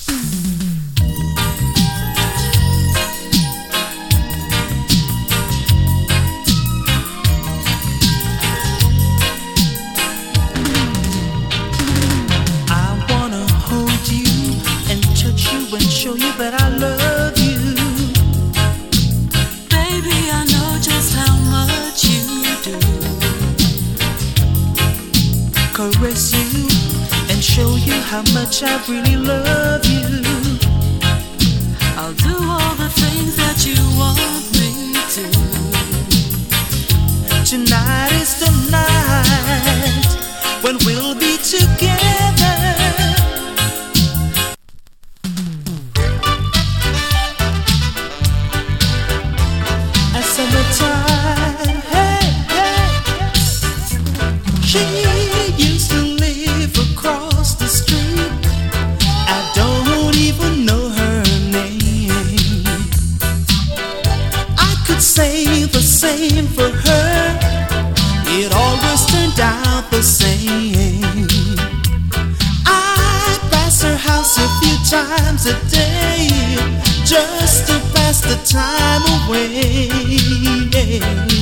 Show you that I love you. Baby, I know just how much you do. Caress you and show you how much I really love you. I'll do all the things that you want me to. Tonight is the night when we'll be together. Summertime, hey, hey. She used to live across the street. I don't even know her name. I could say the same for her. It always turned out the same. I pass her house a few times a day just to pass the time away.